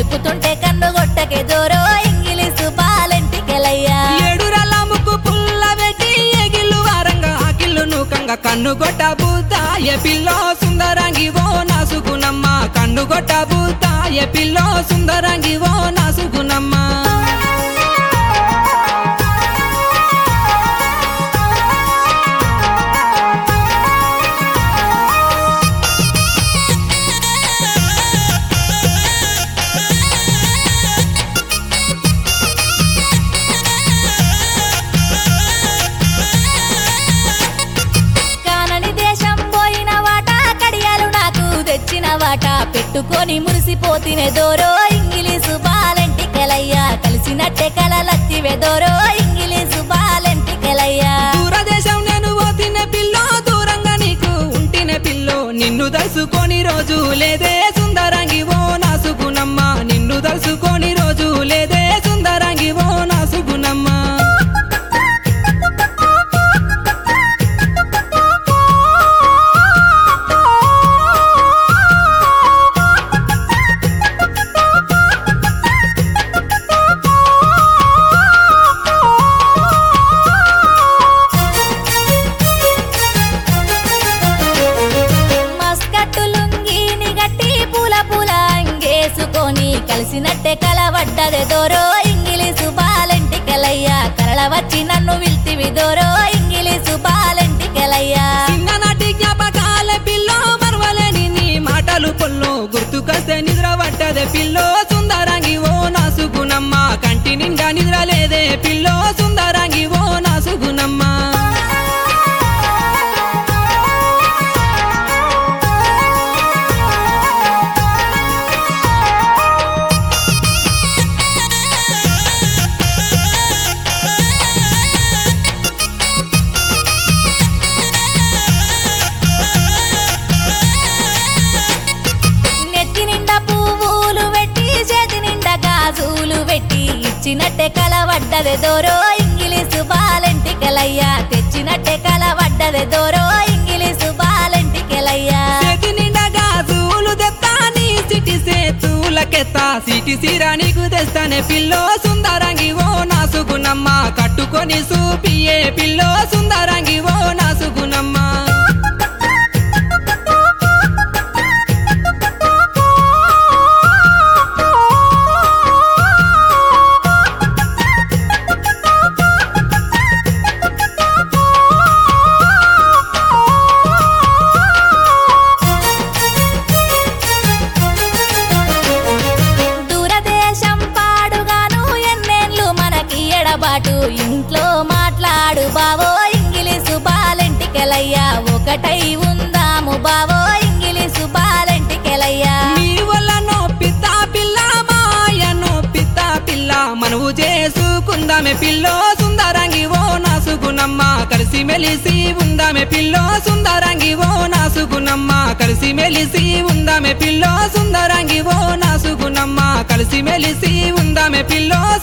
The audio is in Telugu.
ఊపుతుంటే కన్ను గొట్టకే దూరో ఇంగిలీసు బాలెంటికెలయ్యా ఏడురల ముక్కు పుల్ల పెట్టి ఎగిల్లు వారంగా ఆకిల్లు నూకంగా కన్ను గొట్ట బూతాయ పిల్లో సుందరంగి ఓ నాసుగునమ్మ కన్ను గొట్ట బూతాయ పిల్లో సుందరంగి ఓ నాసుగునమ్మ వాట పెట్టుకొని మురిసిపోతినే దోరో ఇంగిలీసు బాలెంటికెలయ్యా కలిసినట్టే కలలత్తివే దోరో ఇంగిలీసు బాలెంటికెలయ్యా దూరదేశం నేను పోతినే పిల్లో దూరంగా నీకు ఉంటినే పిల్లో నిన్ను దలుసుకొని రోజు లేదే సుందరంగి ఓ నాసుగునమ్మ నిన్ను దలుసుకొని రోజు లేదే సుందరంగి ఓ నాసుగునమ్మ కలిసినట్టే కలవడ్డదే దోరో ఇంగిలీసు బాలెంటికెలయ్యా కరళ వచ్చి నన్ను విల్తివి దోరో ఇంగిలీసు బాలెంటికెలయ్యా చిన్ననాటి జ్ఞాపకాల పిల్లో మరవలేని నీ మాటలు పొల్లో గుర్తుకొస్తే నిద్ర పట్టదే పిల్లో సుందరంగి ఓ నాసుగునమ్మ కంటి నిండా నిద్ర లేదే పిల్లో సుందరంగి ఓ నాసుగునమ్మ ఇచ్చినట్టే కలవడ్డదే దోరో ఇంగిలీసు బాలెంటికెలయ్యా తెచ్చినట్టే కలవడ్డదే దోరో ఇంగిలీసు బాలెంటికెలయ్యా చేతి నిండా గాజులు తెస్తా నీ సిటి సేతులకెత్తా సిటి సిరా నీకు తెస్తానే పిల్లో సుందరంగి ఓ నాసుగునమ్మ కట్టుకొని సూపియే పిల్లో సుందరంగి ఓ నాసుగునమ్మ ఇంట్లో మాట్లాడు బావో ఇంగిలీసు బాలెంటికెలయ్యా ఒకటై ఉందాము బావో ఇంగిలీసు బాలెంటికెలయ్యా నీ వల్ల నొప్పితా పిల్ల మాయ నొప్పితా పిల్ల మనవు చేసుకుందామే పిల్లో సుందరంగి ఓ నాసుగునమ్మ కలిసి మెలిసి ఉందామే పిల్లో సుందరంగి ఓ నాసుగునమ్మ కలిసి మెలిసి ఉందామే పిల్లో సుందరంగి ఓ నాసుగునమ్మ కలిసి మెలిసి ఉందామే పిల్లో